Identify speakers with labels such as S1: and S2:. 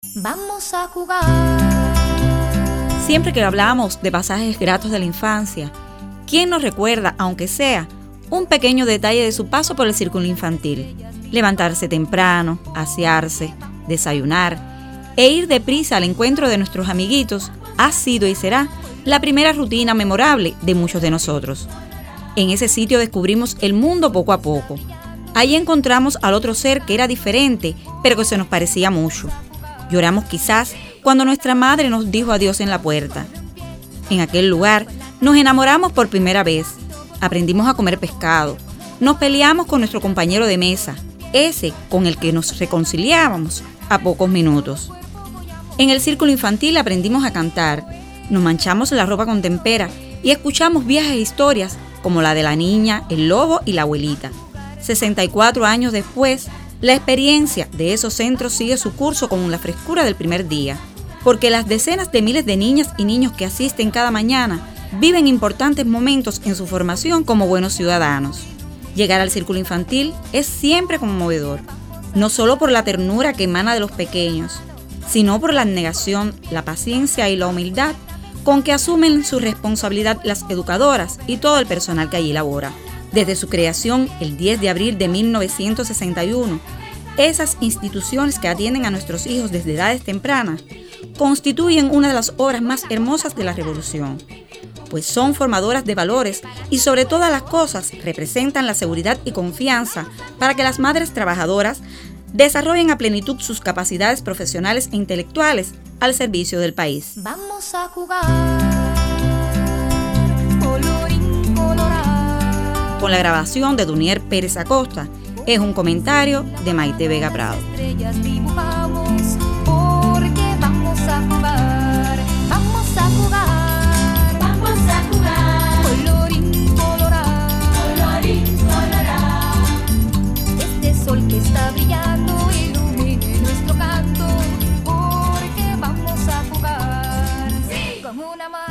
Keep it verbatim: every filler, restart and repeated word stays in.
S1: Vamos a jugar.
S2: Siempre que hablamos de pasajes gratos de la infancia, ¿quién nos recuerda, aunque sea, un pequeño detalle de su paso por el círculo infantil? Levantarse temprano, asearse, desayunar e ir deprisa al encuentro de nuestros amiguitos ha sido y será la primera rutina memorable de muchos de nosotros. En ese sitio descubrimos el mundo poco a poco. Allí encontramos al otro ser que era diferente, pero que se nos parecía mucho. Lloramos quizás cuando nuestra madre nos dijo adiós en la puerta. En aquel lugar nos enamoramos por primera vez. Aprendimos a comer pescado. Nos peleamos con nuestro compañero de mesa, ese con el que nos reconciliábamos a pocos minutos. En el círculo infantil aprendimos a cantar. Nos manchamos la ropa con tempera y escuchamos viejas historias como la de la niña, el lobo y la abuelita. sesenta y cuatro años después, la experiencia de esos centros sigue su curso con la frescura del primer día, porque las decenas de miles de niñas y niños que asisten cada mañana viven importantes momentos en su formación como buenos ciudadanos. Llegar al círculo infantil es siempre conmovedor, no solo por la ternura que emana de los pequeños, sino por la abnegación, la paciencia y la humildad con que asumen su responsabilidad las educadoras y todo el personal que allí labora. Desde su creación, el diez de abril de mil novecientos sesenta y uno, esas instituciones que atienden a nuestros hijos desde edades tempranas constituyen una de las obras más hermosas de la Revolución, pues son formadoras de valores y sobre todas las cosas representan la seguridad y confianza para que las madres trabajadoras desarrollen a plenitud sus capacidades profesionales e intelectuales al servicio del país.
S1: Vamos a jugar. Colorín colorado.
S2: Con la grabación de Dunier Pérez Acosta, es un comentario de Maite Vega Prado.
S1: Estrellas dibujamos porque vamos a jugar. Vamos a jugar. Vamos a jugar. Colorín colorado. Colorín colorado. Este sol que está brillando ilumine nuestro canto porque vamos a jugar. Sí. Como una